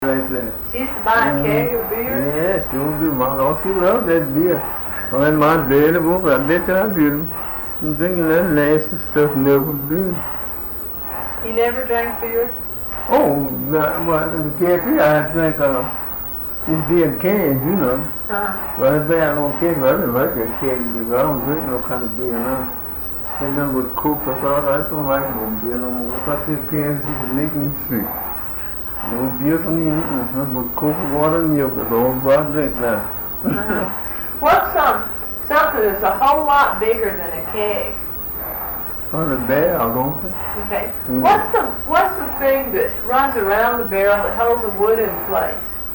Right there. She used to buy a keg of beer? Yes, she would do. She loved that beer. When my daddy was, I bet you I didn't. I'm drinking that nasty stuff never did. You never drank beer? Oh, well, in the cafe I drank this beer in cans, you know. Well, it's bad on cans, but I didn't like that can beer. I don't drink no kind of beer now. They done with Coke, that's all. I don't like no beer no more. If I see cans, it would make me sick. No beer for me, nothing but Coke, water, and milk. That's all I drink now. What's something that's a whole lot bigger than a keg? On the barrel, don't it? Okay. What's the thing that runs around the barrel that holds the wood in place?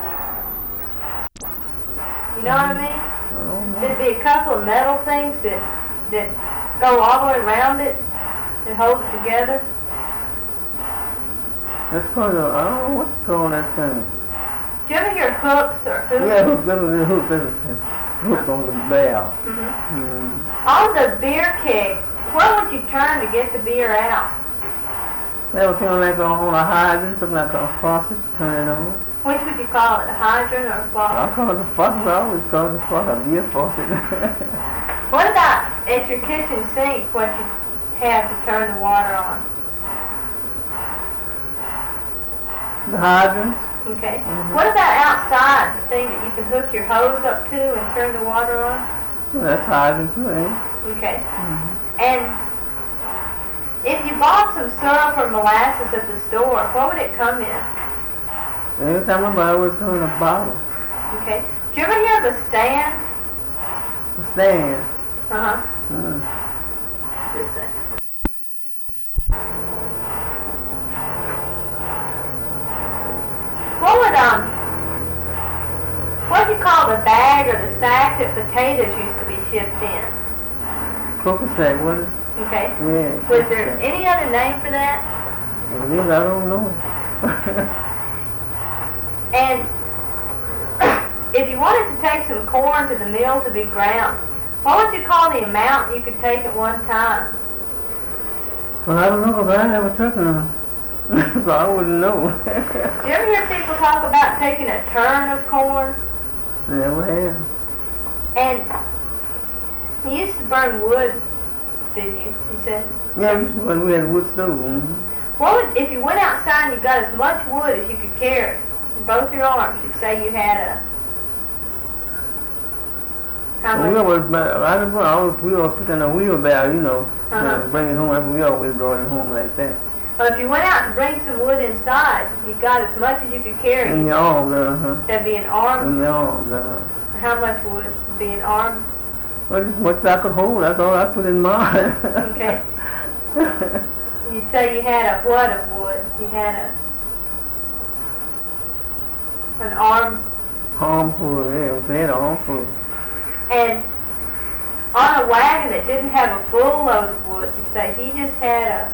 You know what I mean? I don't know. There'd be a couple of metal things that go all the way around it and hold it together. That's called I don't know what's called that thing. Do you ever hear hooks or hoops? Yeah, hooked on the barrel. On the beer keg, where would you turn to get the beer out? That was kind of like on a hydrant, something like a faucet, turn it on. Which would you call it, a hydrant or a faucet? I call it a faucet. I always call it a faucet, a beer faucet. What about at your kitchen sink, what you have to turn the water on? The hydrant. Okay. What about outside, the thing that you can hook your hose up to and turn the water on? Well, that's hydrant too, ain't it? Okay. And if you bought some syrup or molasses at the store, what would it come in? Every time I buy it, it's coming in a bottle. Okay. Do you ever hear of a stand? A stand. Just a second. What do you call the bag or the sack that potatoes used to be shipped in? Coca sack, wasn't it? Okay. Yeah. Was there any other name for that? I don't know. And if you wanted to take some corn to the mill to be ground, what would you call the amount you could take at one time? Well, I don't know because I never took none. So I wouldn't know. Do you ever hear people talk about taking a turn of corn? Never have. And you used to burn wood, didn't you? You said? Yeah, when we had a wood stove. If you went outside and you got as much wood as you could carry in both your arms, you'd say you had a... How much? We always put in a wheelbarrow, you know, bring it home. We always brought it home like that. Well, if you went out to bring some wood inside, you got as much as you could carry. In your arm, That'd be an arm? In your arm, How much would it be an arm? Well, just much as I could hold, that's all I put in mine. Okay. You say you had a what of wood? You had an arm? Armful, yeah, we had an armful. And on a wagon that didn't have a full load of wood, you say he just had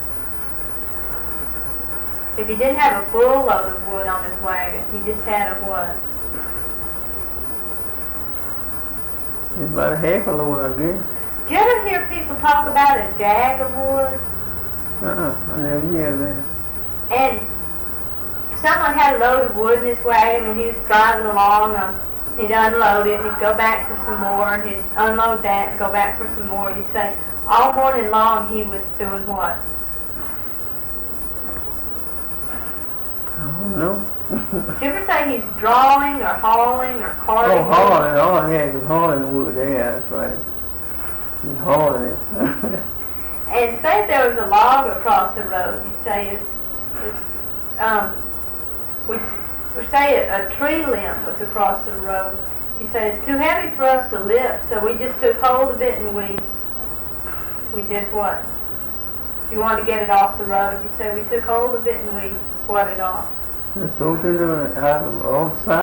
if he didn't have a full load of wood on his wagon, he just had a what? It's about a half a load, I guess. Do you ever hear people talk about a jag of wood? I never hear that. And someone had a load of wood in his wagon and he was driving along. He'd unload it and he'd go back for some more and he'd unload that and go back for some more. You'd say all morning long he was doing what? I don't know. Did you ever say he's drawing or hauling or carting? Oh, hauling. Oh, yeah, he was hauling wood. Yeah, that's right. He's hauling it. And say if there was a log across the road, you'd say or say a tree limb was across the road. You say it's too heavy for us to lift, so we just took hold of it and we did what? If you wanted to get it off the road, you'd say we took hold of it and we what it off. Just go to the outside.